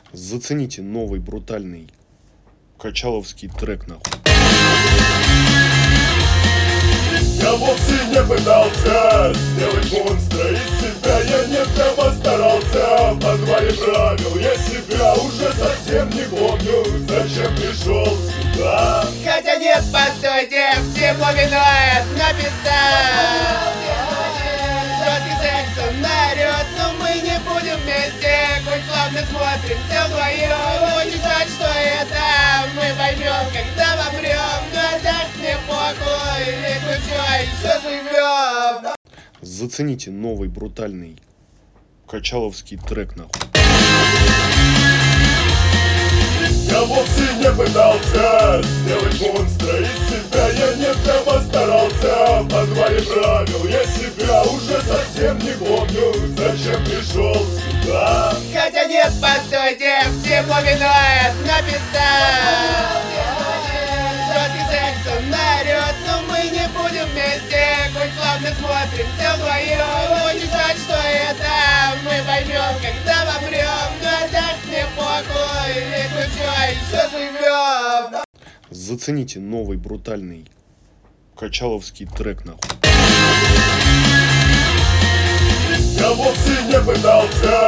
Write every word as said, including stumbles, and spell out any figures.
Зацените новый брутальный качаловский трек, нахуй. Я вовсе не пытался сделать монстра из себя, я не прямо старался. В подвале правил я себя уже совсем не помню, зачем пришел сюда. Хотя нет, постойте, всему виноват на пизда. Жесткий секс он орёт, но мы не будем вместе. Хоть славно смотрим все вдвоем. Очень жаль, что это мы поймем, когда вомрем. Но так мне похуй, ведь мы все еще живем. Зацените новый брутальный качаловский трек, нахуй. Я вовсе не пытался сделать монстра из себя, я не прямо старался. В подвале правил я себя уже совсем не помню, зачем пришел сюда. Хотя нет, постойте, всему виноват на пизда. Жесткий секс он орёт, но мы не будем вместе. Хоть славно смотрим все вдвоем. Очень жаль, что это мы поймем, когда вомрем. Но так мне похуй, ведь мы все еще живем. Зацените новый брутальный качаловский трек, нахуй. Я вовсе не пытался